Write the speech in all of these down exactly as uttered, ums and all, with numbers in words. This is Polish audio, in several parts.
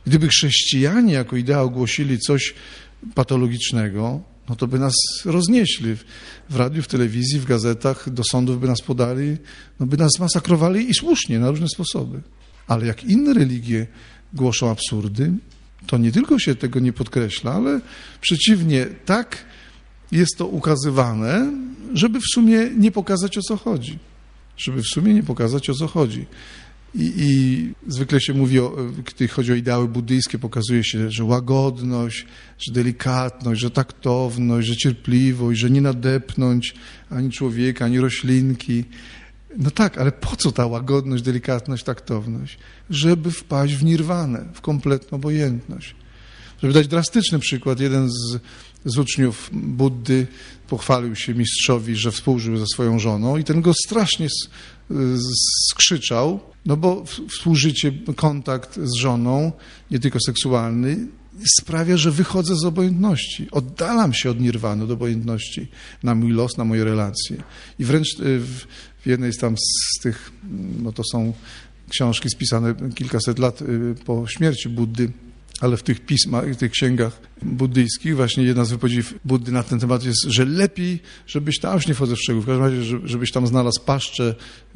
Gdyby chrześcijanie jako ideał głosili coś patologicznego, no to by nas roznieśli. W radiu, w telewizji, w gazetach, do sądów by nas podali, no by nas masakrowali i słusznie, na różne sposoby. Ale jak inne religie głoszą absurdy, to nie tylko się tego nie podkreśla, ale przeciwnie, tak jest to ukazywane, żeby w sumie nie pokazać, o co chodzi. Żeby w sumie nie pokazać, o co chodzi. I, i zwykle się mówi, o, gdy chodzi o ideały buddyjskie, pokazuje się, że łagodność, że delikatność, że taktowność, że cierpliwość, że nie nadepnąć ani człowieka, ani roślinki. No tak, ale po co ta łagodność, delikatność, taktowność? Żeby wpaść w nirwanę, w kompletną obojętność. Żeby dać drastyczny przykład, jeden z, z uczniów Buddy pochwalił się mistrzowi, że współżył ze swoją żoną i ten go strasznie skrzyczał, no bo współżycie, kontakt z żoną, nie tylko seksualny, sprawia, że wychodzę z obojętności. Oddalam się od nirwany, do obojętności na mój los, na moje relacje. I wręcz w, w jednej z tam z tych, no to są książki spisane kilkaset lat po śmierci Buddy, ale w tych pismach, w tych księgach buddyjskich właśnie jedna z wypowiedzi Buddy na ten temat jest, że lepiej, żebyś tam, już nie wchodzę w szczegóły, w każdym razie, żebyś tam znalazł paszczę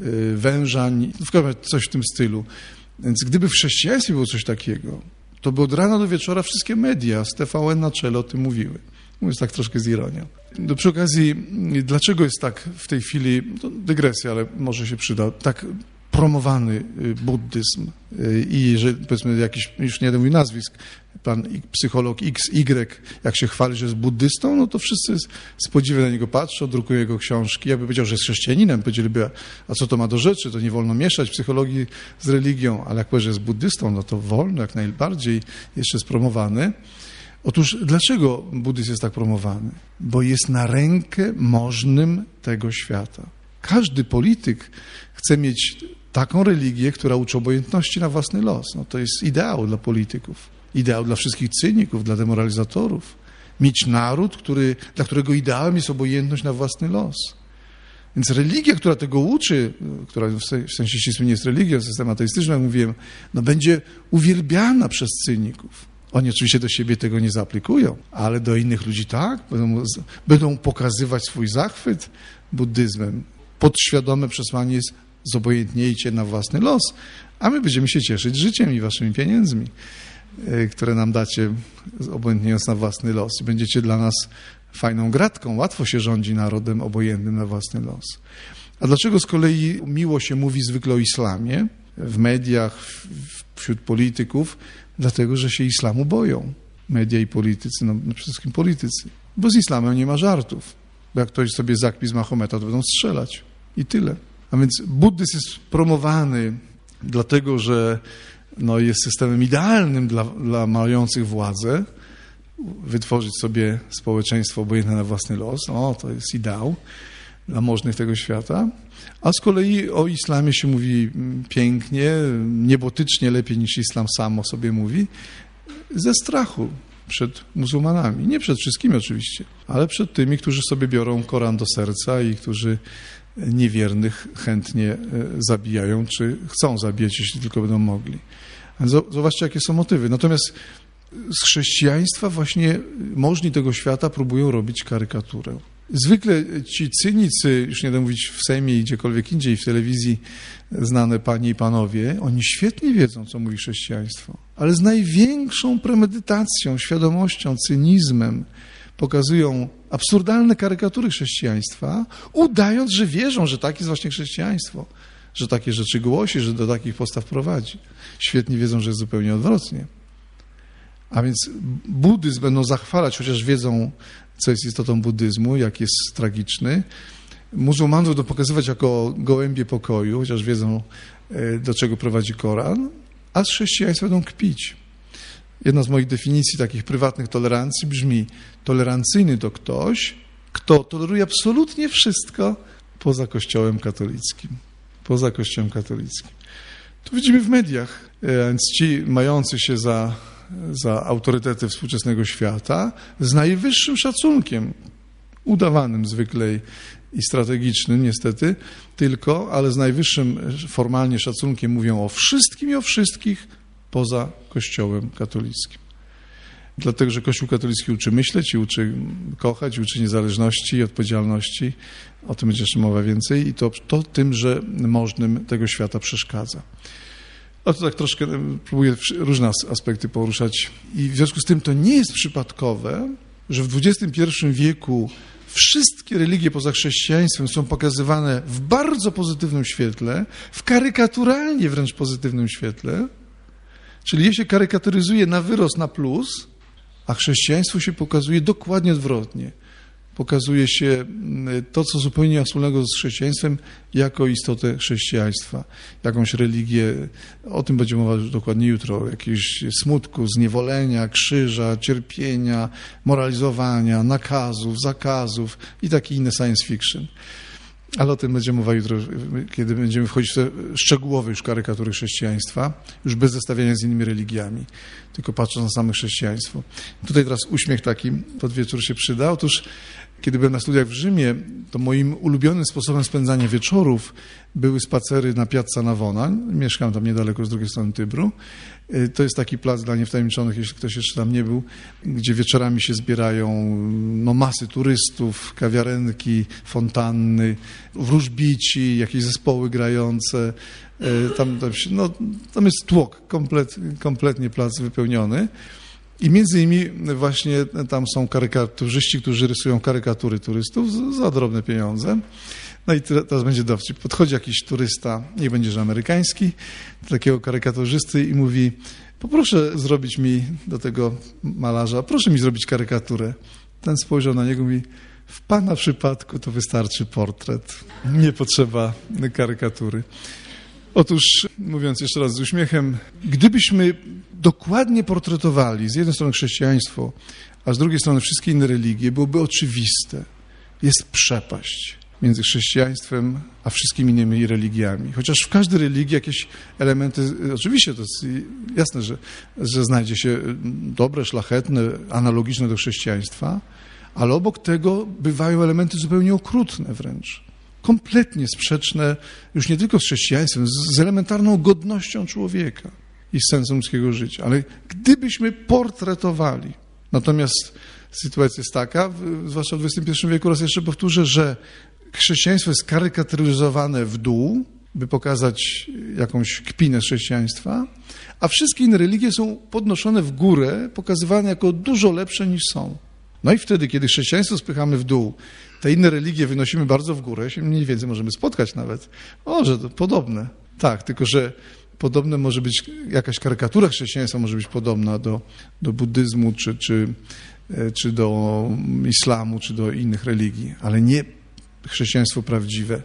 węża, w każdym razie coś w tym stylu. Więc gdyby w chrześcijaństwie było coś takiego, to by od rana do wieczora wszystkie media z T V N na czele o tym mówiły. Mówiąc tak troszkę z ironią. No, przy okazji, dlaczego jest tak w tej chwili, to dygresja, ale może się przyda, tak promowany buddyzm i że powiedzmy jakiś, już nie jeden mój nazwisk, pan psycholog X Y, jak się chwali, że jest buddystą, no to wszyscy z podziwem na niego patrzą, drukują jego książki. Jakby powiedział, że jest chrześcijaninem, powiedzieliby, a co to ma do rzeczy, to nie wolno mieszać psychologii z religią, ale jak powie, że jest buddystą, no to wolno, jak najbardziej, jeszcze jest promowany. Otóż dlaczego buddyzm jest tak promowany? Bo jest na rękę możnym tego świata. Każdy polityk chce mieć taką religię, która uczy obojętności na własny los. No to jest ideał dla polityków, ideał dla wszystkich cyników, dla demoralizatorów. Mieć naród, który, dla którego ideałem jest obojętność na własny los. Więc religia, która tego uczy, która w sensie ścisłym nie jest religią, system ateistyczny, jak mówiłem, no będzie uwielbiana przez cyników. Oni oczywiście do siebie tego nie zaaplikują, ale do innych ludzi tak, będą, będą pokazywać swój zachwyt buddyzmem. Podświadome przesłanie jest: zobojętniejcie na własny los, a my będziemy się cieszyć życiem i waszymi pieniędzmi, które nam dacie, obojętniając na własny los. I będziecie dla nas fajną gratką. Łatwo się rządzi narodem obojętnym na własny los. A dlaczego z kolei miło się mówi zwykle o islamie w mediach, wśród polityków? Dlatego, że się islamu boją. Media i politycy, no przede wszystkim politycy. Bo z islamem nie ma żartów. Bo jak ktoś sobie zakpi z Mahometa, to będą strzelać. I tyle. A więc buddyzm jest promowany dlatego, że no, jest systemem idealnym dla, dla mających władzę. Wytworzyć sobie społeczeństwo obojętne na własny los. O, to jest ideał dla możnych tego świata. A z kolei o islamie się mówi pięknie, niebotycznie, lepiej niż islam sam o sobie mówi, ze strachu przed muzułmanami. Nie przed wszystkimi oczywiście, ale przed tymi, którzy sobie biorą Koran do serca i którzy niewiernych chętnie zabijają, czy chcą zabijać, jeśli tylko będą mogli. Zobaczcie, jakie są motywy. Natomiast z chrześcijaństwa właśnie możni tego świata próbują robić karykaturę. Zwykle ci cynicy, już nie będę mówić w Sejmie i gdziekolwiek indziej, w telewizji, znane panie i panowie, oni świetnie wiedzą, co mówi chrześcijaństwo, ale z największą premedytacją, świadomością, cynizmem pokazują absurdalne karykatury chrześcijaństwa, udając, że wierzą, że tak jest właśnie chrześcijaństwo, że takie rzeczy głosi, że do takich postaw prowadzi. Świetnie wiedzą, że jest zupełnie odwrotnie. A więc buddyzm będą zachwalać, chociaż wiedzą, co jest istotą buddyzmu, jak jest tragiczny. Muzułmanów będą pokazywać jako gołębie pokoju, chociaż wiedzą, do czego prowadzi Koran, a z chrześcijaństwa będą kpić. Jedna z moich definicji takich prywatnych tolerancji brzmi: tolerancyjny to ktoś, kto toleruje absolutnie wszystko poza Kościołem katolickim. Poza Kościołem katolickim. To widzimy w mediach, więc ci mający się za za autorytety współczesnego świata, z najwyższym szacunkiem, udawanym zwykle i strategicznym niestety, tylko, ale z najwyższym formalnie szacunkiem mówią o wszystkim i o wszystkich, poza Kościołem katolickim. Dlatego, że Kościół katolicki uczy myśleć i uczy kochać, i uczy niezależności i odpowiedzialności. O tym będzie jeszcze mowa więcej. I to, to tym, że możnym tego świata przeszkadza. No to tak troszkę próbuję różne aspekty poruszać. I w związku z tym to nie jest przypadkowe, że w dwudziestym pierwszym wieku wszystkie religie poza chrześcijaństwem są pokazywane w bardzo pozytywnym świetle, w karykaturalnie wręcz pozytywnym świetle. Czyli je się karykaturyzuje na wyrost, na plus, a chrześcijaństwo się pokazuje dokładnie odwrotnie. Pokazuje się to, co zupełnie nie ma wspólnego z chrześcijaństwem, jako istotę chrześcijaństwa. Jakąś religię, o tym będzie mowa dokładnie jutro, jakiegoś smutku, zniewolenia, krzyża, cierpienia, moralizowania, nakazów, zakazów i takie inne science fiction. Ale o tym będzie mowa jutro, kiedy będziemy wchodzić w te szczegółowe już karykatury chrześcijaństwa, już bez zestawiania z innymi religiami, tylko patrząc na same chrześcijaństwo. Tutaj teraz uśmiech taki pod wieczór się przyda. Otóż, kiedy byłem na studiach w Rzymie, to moim ulubionym sposobem spędzania wieczorów były spacery na Piazza Navona. Mieszkam tam niedaleko z drugiej strony Tybru. To jest taki plac dla niewtajemniczonych, jeśli ktoś jeszcze tam nie był, gdzie wieczorami się zbierają no, masy turystów, kawiarenki, fontanny, wróżbici, jakieś zespoły grające. Tam, tam, no, tam jest tłok, komplet, kompletnie plac wypełniony. I między innymi właśnie tam są karykaturzyści, którzy rysują karykatury turystów za drobne pieniądze. No i teraz będzie dowcip. Podchodzi jakiś turysta, nie będzie, że amerykański, do takiego karykaturzysty i mówi: poproszę zrobić mi do tego malarza, proszę mi zrobić karykaturę. Ten spojrzał na niego i mówi: w pana przypadku to wystarczy portret, nie potrzeba karykatury. Otóż, mówiąc jeszcze raz z uśmiechem, gdybyśmy dokładnie portretowali z jednej strony chrześcijaństwo, a z drugiej strony wszystkie inne religie, byłoby oczywiste. Jest przepaść między chrześcijaństwem a wszystkimi innymi religiami. Chociaż w każdej religii jakieś elementy, oczywiście to jest jasne, że, że znajdzie się dobre, szlachetne, analogiczne do chrześcijaństwa, ale obok tego bywają elementy zupełnie okrutne wręcz. Kompletnie sprzeczne już nie tylko z chrześcijaństwem, z, z elementarną godnością człowieka i z sensem ludzkiego życia. Ale gdybyśmy portretowali, natomiast sytuacja jest taka, zwłaszcza w dwudziestym pierwszym wieku, raz jeszcze powtórzę, że chrześcijaństwo jest karykaturyzowane w dół, by pokazać jakąś kpinę z chrześcijaństwa, a wszystkie inne religie są podnoszone w górę, pokazywane jako dużo lepsze niż są. No i wtedy, kiedy chrześcijaństwo spychamy w dół, te inne religie wynosimy bardzo w górę, się mniej więcej możemy spotkać nawet. O, że to podobne. Tak, tylko że podobne może być, jakaś karykatura chrześcijaństwa może być podobna do, do buddyzmu, czy, czy, czy do islamu, czy do innych religii, ale nie chrześcijaństwo prawdziwe.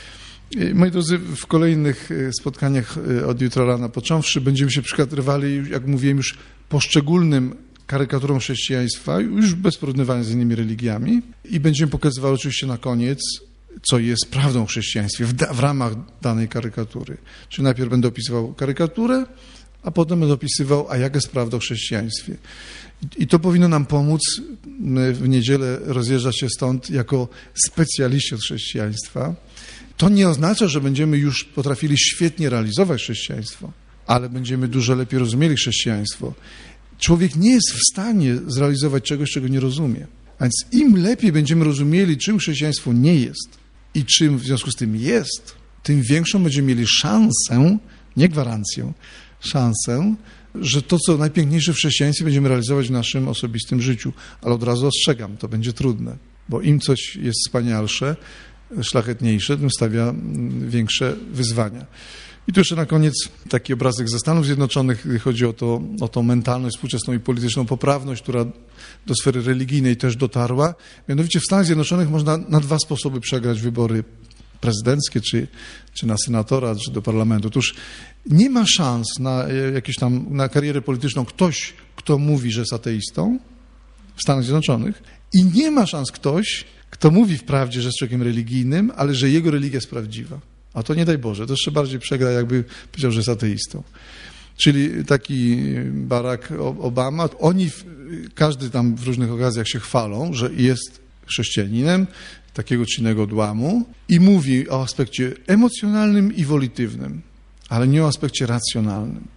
Moi drodzy, w kolejnych spotkaniach od jutra rana począwszy będziemy się przypatrywali, jak mówiłem, już poszczególnym karykaturom chrześcijaństwa, już bez porównywania z innymi religiami, i będziemy pokazywali oczywiście na koniec, co jest prawdą w chrześcijaństwie w, da, w ramach danej karykatury. Czyli najpierw będę opisywał karykaturę, a potem będę opisywał, a jaka jest prawda o chrześcijaństwie. I, I to powinno nam pomóc w niedzielę rozjeżdżać się stąd jako specjaliści od chrześcijaństwa. To nie oznacza, że będziemy już potrafili świetnie realizować chrześcijaństwo, ale będziemy dużo lepiej rozumieli chrześcijaństwo. Człowiek nie jest w stanie zrealizować czegoś, czego nie rozumie. A więc im lepiej będziemy rozumieli, czym chrześcijaństwo nie jest i czym w związku z tym jest, tym większą będziemy mieli szansę, nie gwarancję, szansę, że to, co najpiękniejsze w chrześcijaństwie, będziemy realizować w naszym osobistym życiu. Ale od razu ostrzegam, to będzie trudne, bo im coś jest wspanialsze, szlachetniejsze, tym stawia większe wyzwania. I tu jeszcze na koniec taki obrazek ze Stanów Zjednoczonych, gdy chodzi o, to, o tą mentalność współczesną i polityczną poprawność, która do sfery religijnej też dotarła. Mianowicie w Stanach Zjednoczonych można na dwa sposoby przegrać wybory prezydenckie, czy, czy na senatora, czy do parlamentu. Otóż nie ma szans na jakieś tam, na karierę polityczną ktoś, kto mówi, że jest ateistą w Stanach Zjednoczonych, i nie ma szans ktoś, kto mówi wprawdzie, że jest człowiekiem religijnym, ale że jego religia jest prawdziwa. A to nie daj Boże, to jeszcze bardziej przegra, jakby powiedział, że jest ateistą. Czyli taki Barack Obama, oni, każdy tam w różnych okazjach się chwalą, że jest chrześcijaninem takiego czy innego odłamu i mówi o aspekcie emocjonalnym i wolitywnym, ale nie o aspekcie racjonalnym.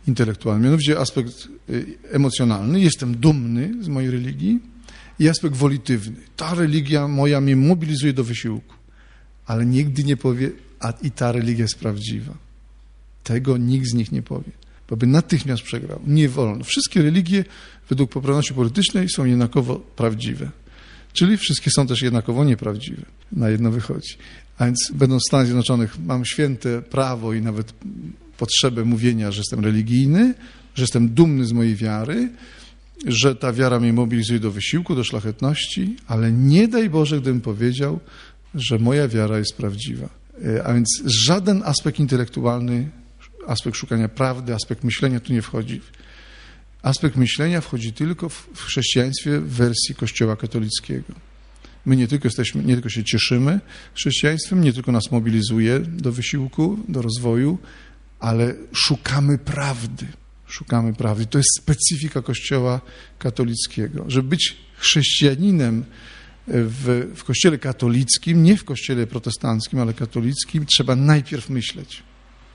intelektualny, mianowicie aspekt emocjonalny. Jestem dumny z mojej religii i aspekt wolitywny. Ta religia moja mnie mobilizuje do wysiłku, ale nigdy nie powie, a i ta religia jest prawdziwa. Tego nikt z nich nie powie, bo by natychmiast przegrał. Nie wolno. Wszystkie religie według poprawności politycznej są jednakowo prawdziwe, czyli wszystkie są też jednakowo nieprawdziwe. Na jedno wychodzi. A więc będąc w Stanach Zjednoczonych mam święte prawo i nawet potrzebę mówienia, że jestem religijny, że jestem dumny z mojej wiary, że ta wiara mnie mobilizuje do wysiłku, do szlachetności, ale nie daj Boże, gdybym powiedział, że moja wiara jest prawdziwa. A więc żaden aspekt intelektualny, aspekt szukania prawdy, aspekt myślenia tu nie wchodzi. Aspekt myślenia wchodzi tylko w chrześcijaństwie w wersji Kościoła katolickiego. My nie tylko jesteśmy, nie tylko się cieszymy chrześcijaństwem, nie tylko nas mobilizuje do wysiłku, do rozwoju, ale szukamy prawdy. Szukamy prawdy. To jest specyfika Kościoła katolickiego. Żeby być chrześcijaninem w, w Kościele katolickim, nie w Kościele protestanckim, ale katolickim, trzeba najpierw myśleć.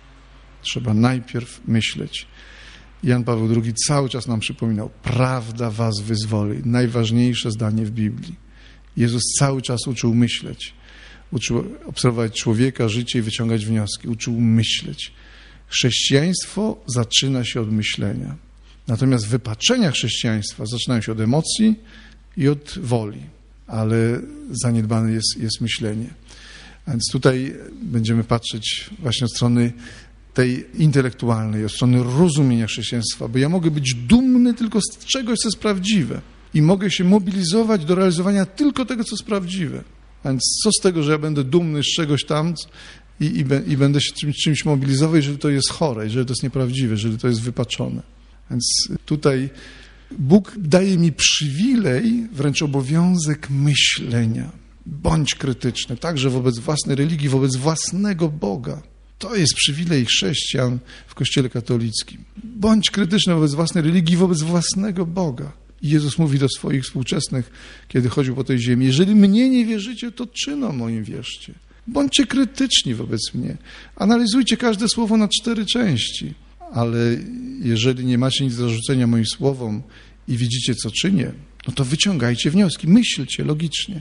Trzeba najpierw myśleć. Jan Paweł drugi cały czas nam przypominał, prawda was wyzwoli. Najważniejsze zdanie w Biblii. Jezus cały czas uczył myśleć. Uczył obserwować człowieka, życie i wyciągać wnioski. Uczył myśleć. Chrześcijaństwo zaczyna się od myślenia. Natomiast wypaczenia chrześcijaństwa zaczynają się od emocji i od woli. Ale zaniedbane jest, jest myślenie. A więc tutaj będziemy patrzeć właśnie od strony tej intelektualnej, od strony rozumienia chrześcijaństwa, bo ja mogę być dumny tylko z czegoś, co jest prawdziwe i mogę się mobilizować do realizowania tylko tego, co jest prawdziwe. A więc co z tego, że ja będę dumny z czegoś tam i, i, i będę się czymś, czymś mobilizował, jeżeli to jest chore, jeżeli to jest nieprawdziwe, jeżeli to jest wypaczone. A więc tutaj Bóg daje mi przywilej, wręcz obowiązek myślenia. Bądź krytyczny, także wobec własnej religii, wobec własnego Boga. To jest przywilej chrześcijan w Kościele katolickim. Bądź krytyczny wobec własnej religii, wobec własnego Boga. I Jezus mówi do swoich współczesnych, kiedy chodził po tej ziemi, jeżeli mnie nie wierzycie, to czynom moim wierzcie. Bądźcie krytyczni wobec mnie. Analizujcie każde słowo na cztery części. Ale jeżeli nie macie nic do zarzucenia moim słowom i widzicie, co czynię, no to wyciągajcie wnioski, myślcie logicznie.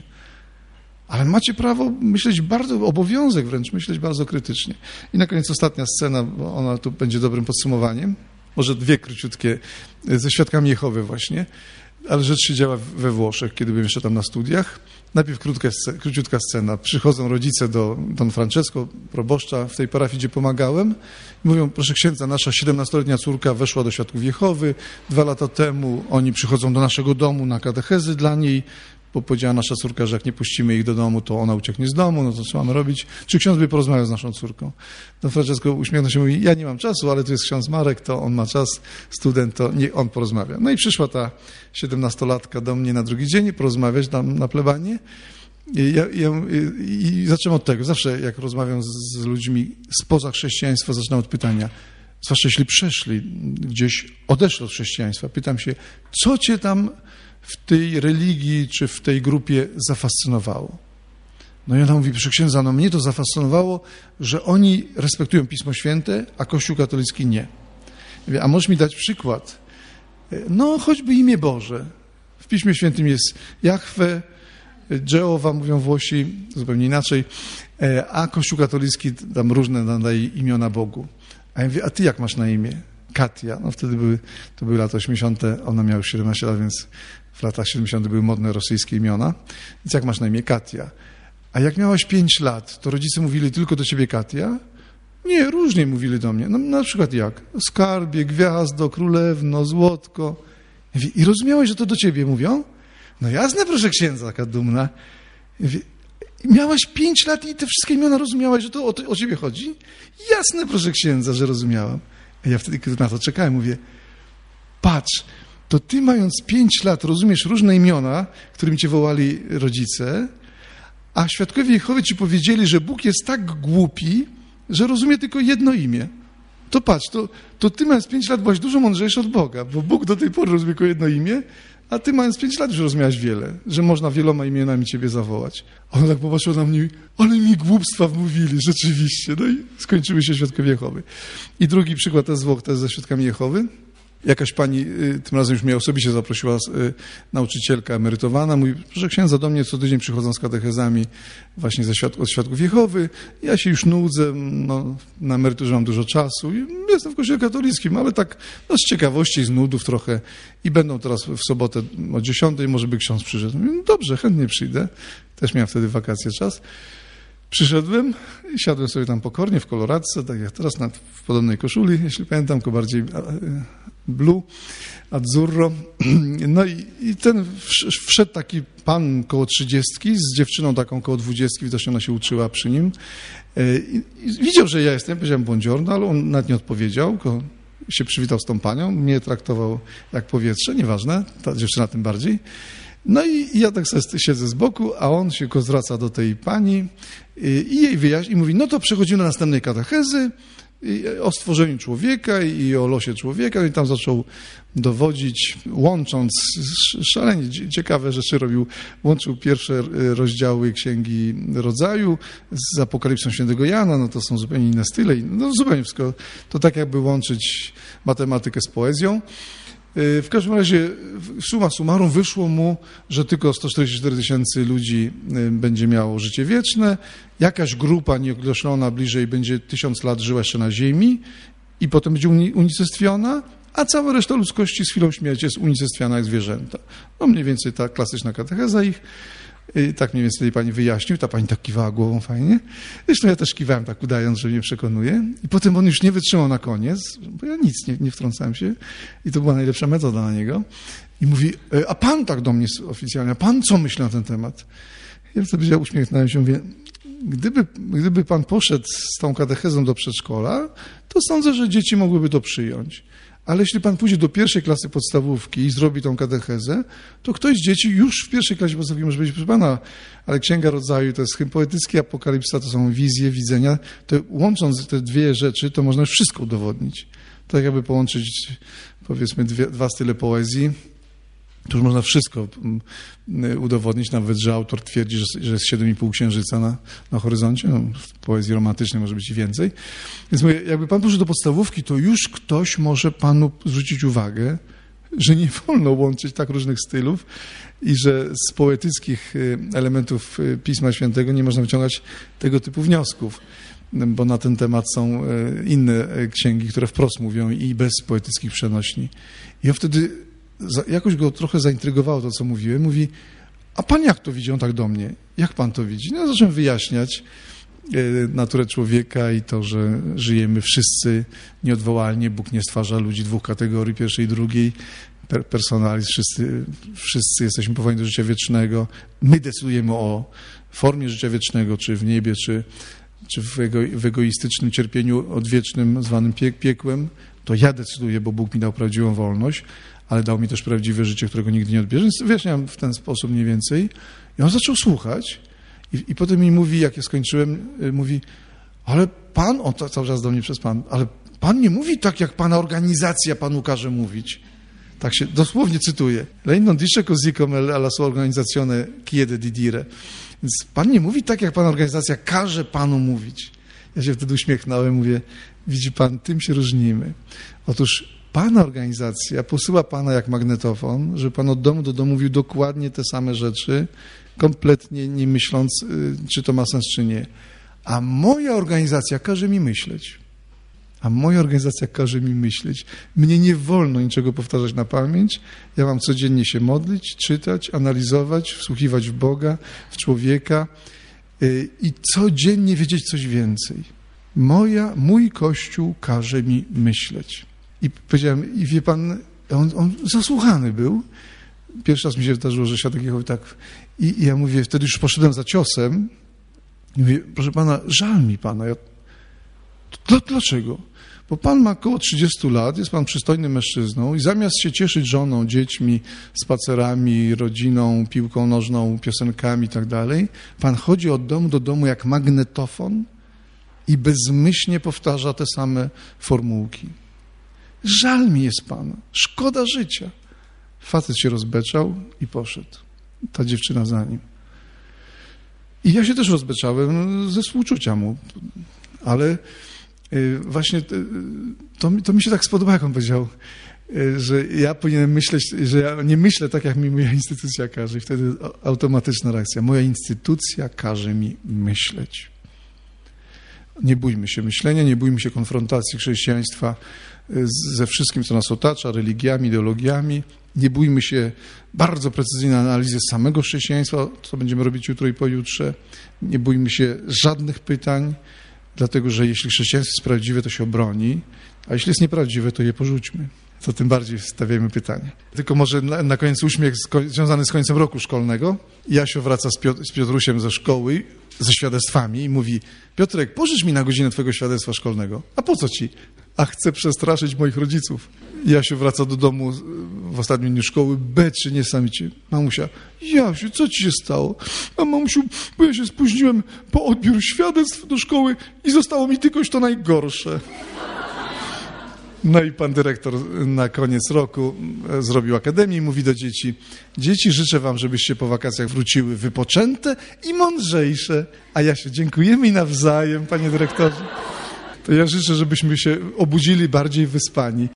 Ale macie prawo myśleć bardzo, obowiązek wręcz myśleć bardzo krytycznie. I na koniec ostatnia scena, bo ona tu będzie dobrym podsumowaniem. Może dwie króciutkie, ze Świadkami Jehowy właśnie. Ale rzecz się działa we Włoszech, kiedy byłem jeszcze tam na studiach. Najpierw krótka, króciutka scena. Przychodzą rodzice do Don Francesco, proboszcza w tej parafii, gdzie pomagałem. I mówią, proszę księdza, nasza siedemnastoletnia córka weszła do Świadków Jehowy. Dwa lata temu oni przychodzą do naszego domu na katechezy dla niej, bo powiedziała nasza córka, że jak nie puścimy ich do domu, to ona ucieknie z domu, no to co mamy robić? Czy ksiądz by porozmawiał z naszą córką? Don Francesco uśmiechnął się i mówi, ja nie mam czasu, ale tu jest ksiądz Marek, to on ma czas, student, to niech on porozmawia. No i przyszła ta siedemnastolatka do mnie na drugi dzień porozmawiać tam na plebanie. I, ja, ja, i zacząłem od tego, zawsze jak rozmawiam z, z ludźmi spoza chrześcijaństwa, zaczynam od pytania, zwłaszcza jeśli przeszli gdzieś, odeszli od chrześcijaństwa, pytam się, co cię tam w tej religii czy w tej grupie zafascynowało? No i ona mówi, proszę księdza, no mnie to zafascynowało, że oni respektują Pismo Święte, a Kościół katolicki nie. Ja mówię, a możesz mi dać przykład? No, choćby imię Boże. W Piśmie Świętym jest Jahwe, Jehowa, mówią Włosi, zupełnie inaczej, a Kościół katolicki tam różne nadaje imiona Bogu. A ja mówię, a ty jak masz na imię? Katia. No wtedy były, to były lata osiemdziesiąte, ona miała już siedemnaście lat, więc w latach siedemdziesiątych były modne rosyjskie imiona. Więc jak masz na imię? Katia. A jak miałaś pięć lat, to rodzice mówili tylko do ciebie Katia? Nie, różnie mówili do mnie. No na przykład jak? Skarbie, gwiazdo, królewno, złotko. I rozumiałeś, że to do ciebie mówią? No jasne, proszę księdza, taka dumna. Miałaś pięć lat i te wszystkie imiona rozumiałaś, że to o, to o ciebie chodzi? Jasne, proszę księdza, że rozumiałam. A ja wtedy, kiedy na to czekałem, mówię, patrz, to ty mając pięć lat rozumiesz różne imiona, którymi cię wołali rodzice, a Świadkowie Jehowy ci powiedzieli, że Bóg jest tak głupi, że rozumie tylko jedno imię. to patrz, to, to ty mając pięć lat byłaś dużo mądrzejszy od Boga, bo Bóg do tej pory rozumiał tylko jedno imię, a ty mając pięć lat już rozumiałaś wiele, że można wieloma imionami ciebie zawołać. A on tak popatrzył na mnie, ale mi głupstwa wmówili, rzeczywiście. No i skończyły się Świadkowie Jehowy. I drugi przykład też z Włoch, też ze Świadkami Jehowy. Jakaś pani, tym razem już mnie osobiście zaprosiła, nauczycielka emerytowana, mówi, proszę księdza, do mnie co tydzień przychodzą z katechezami właśnie ze świadków, od Świadków Jehowy. Ja się już nudzę, no, na emeryturze mam dużo czasu. I jestem w kościele katolickim, ale tak no, z ciekawości, z nudów trochę. I będą teraz w sobotę o dziesiątej, może by ksiądz przyszedł. Mówię, no dobrze, chętnie przyjdę. Też miałem wtedy wakacje czas. Przyszedłem i siadłem sobie tam pokornie w koloradce, tak jak teraz, na, w podobnej koszuli, jeśli pamiętam, tylko bardziej blue, azzurro. No i, i ten wszedł taki pan koło trzydziestki z dziewczyną taką koło dwudziestki, widocznie ona się uczyła przy nim. I, i widział, że ja jestem, powiedziałem buongiorno, ale on nawet nie odpowiedział, tylko się przywitał z tą panią, mnie traktował jak powietrze, nieważne, ta dziewczyna tym bardziej. No i ja tak sobie siedzę z boku, a on się go zwraca do tej pani i jej wyjaśni, i mówi, no to przechodzimy do następnej katechezy o stworzeniu człowieka i o losie człowieka. I tam zaczął dowodzić, łącząc, szalenie ciekawe rzeczy robił, łączył pierwsze rozdziały Księgi Rodzaju z Apokalipsą Świętego Jana, no to są zupełnie inne style, no zupełnie wszystko, to tak jakby łączyć matematykę z poezją. W każdym razie summa summarum wyszło mu, że tylko sto czterdzieści cztery tysięcy ludzi będzie miało życie wieczne, jakaś grupa nieokreślona bliżej będzie tysiąc lat żyła jeszcze na ziemi i potem będzie unicestwiona, a cała reszta ludzkości z chwilą śmierci jest unicestwiana jak zwierzęta. No mniej więcej ta klasyczna katecheza ich. I tak mniej więcej tej pani wyjaśnił, ta pani tak kiwała głową fajnie. Zresztą ja też kiwałem tak udając, że mnie przekonuje. I potem on już nie wytrzymał na koniec, bo ja nic nie, nie wtrącałem się i to była najlepsza metoda na niego. I mówi, a pan tak do mnie oficjalnie, a pan co myśli na ten temat? Ja wtedy ja uśmiechnąłem się, mówię, gdyby, gdyby pan poszedł z tą katechezą do przedszkola, to sądzę, że dzieci mogłyby to przyjąć. Ale jeśli pan pójdzie do pierwszej klasy podstawówki i zrobi tą katechezę, to ktoś z dzieci już w pierwszej klasie podstawówki może powiedzieć, proszę pana, ale Księga Rodzaju to jest hymn poetycki, Apokalipsa to są wizje, widzenia. To łącząc te dwie rzeczy, to można już wszystko udowodnić. Tak jakby połączyć, powiedzmy, dwie, dwa style poezji, to już można wszystko udowodnić, nawet, że autor twierdzi, że jest siedem i pół księżyca na, na horyzoncie. No, w poezji romantycznej może być i więcej. Więc mówię, jakby pan poszedł do podstawówki, to już ktoś może panu zwrócić uwagę, że nie wolno łączyć tak różnych stylów i że z poetyckich elementów Pisma Świętego nie można wyciągać tego typu wniosków, bo na ten temat są inne księgi, które wprost mówią i bez poetyckich przenośni. I on wtedy jakoś go trochę zaintrygowało to, co mówiłem. Mówi, a pan jak to widzi? On tak do mnie. Jak pan to widzi? No ja zacząłem wyjaśniać naturę człowieka i to, że żyjemy wszyscy nieodwołalnie. Bóg nie stwarza ludzi dwóch kategorii, pierwszej i drugiej. Per personalizm, wszyscy, wszyscy jesteśmy powołani do życia wiecznego. My decydujemy o formie życia wiecznego, czy w niebie, czy, czy w, ego, w egoistycznym cierpieniu odwiecznym, zwanym piek piekłem. To ja decyduję, bo Bóg mi dał prawdziwą wolność, ale dał mi też prawdziwe życie, którego nigdy nie odbierze. Więc wyjaśniam w ten sposób mniej więcej. I on zaczął słuchać i, i potem mi mówi, jak ja skończyłem, mówi, ale pan, on to cały czas do mnie przez pan, ale pan nie mówi tak, jak pana organizacja panu każe mówić. Tak się dosłownie cytuję. Lei non dice così come la sua organizzazione chiede di dire. Więc pan nie mówi tak, jak pana organizacja każe panu mówić. Ja się wtedy uśmiechnąłem, mówię, widzi pan, tym się różnimy. Otóż pana organizacja posyła pana jak magnetofon, żeby pan od domu do domu mówił dokładnie te same rzeczy, kompletnie nie myśląc, czy to ma sens, czy nie. A moja organizacja każe mi myśleć. A moja organizacja każe mi myśleć. Mnie nie wolno niczego powtarzać na pamięć. Ja mam codziennie się modlić, czytać, analizować, wsłuchiwać w Boga, w człowieka i codziennie wiedzieć coś więcej. Moja, mój Kościół każe mi myśleć. I powiedziałem, i wie pan, on, on zasłuchany był. Pierwszy raz mi się wydarzyło, że świadek Jehowy tak... I, I ja mówię, wtedy już poszedłem za ciosem. I mówię, proszę pana, żal mi pana. Ja, to, dlaczego? Bo pan ma około trzydziestu lat, jest pan przystojnym mężczyzną i zamiast się cieszyć żoną, dziećmi, spacerami, rodziną, piłką nożną, piosenkami i tak dalej, pan chodzi od domu do domu jak magnetofon i bezmyślnie powtarza te same formułki. Żal mi jest Pana, szkoda życia. Facet się rozbeczał i poszedł. Ta dziewczyna za nim. I ja się też rozbeczałem ze współczucia mu, ale właśnie to, to mi się tak spodobało, jak on powiedział, że ja powinienem myśleć, że ja nie myślę tak, jak mi moja instytucja każe. I wtedy automatyczna reakcja. Moja instytucja każe mi myśleć. Nie bójmy się myślenia, nie bójmy się konfrontacji chrześcijaństwa ze wszystkim, co nas otacza, religiami, ideologiami. Nie bójmy się bardzo precyzyjnej analizy samego chrześcijaństwa, co będziemy robić jutro i pojutrze. Nie bójmy się żadnych pytań, dlatego że jeśli chrześcijaństwo jest prawdziwe, to się obroni, a jeśli jest nieprawdziwe, to je porzućmy. To tym bardziej stawiamy pytanie. Tylko może na, na koniec uśmiech sko- związany z końcem roku szkolnego. Jasio wraca z, Piotr- z Piotrusiem ze szkoły, ze świadectwami i mówi: Piotrek, pożycz mi na godzinę twojego świadectwa szkolnego. A po co ci? A chcę przestraszyć moich rodziców. Jasiu wraca do domu w ostatnim dniu szkoły, beczy niesamowicie. Mamusia: Jasiu, co ci się stało? A mamusiu, bo ja się spóźniłem po odbiór świadectw do szkoły i zostało mi tylko to najgorsze. No i pan dyrektor na koniec roku zrobił akademię i mówi do dzieci: dzieci, życzę wam, żebyście po wakacjach wróciły wypoczęte i mądrzejsze. A ja się dziękujemy i nawzajem, panie dyrektorze. To ja życzę, żebyśmy się obudzili bardziej wyspani.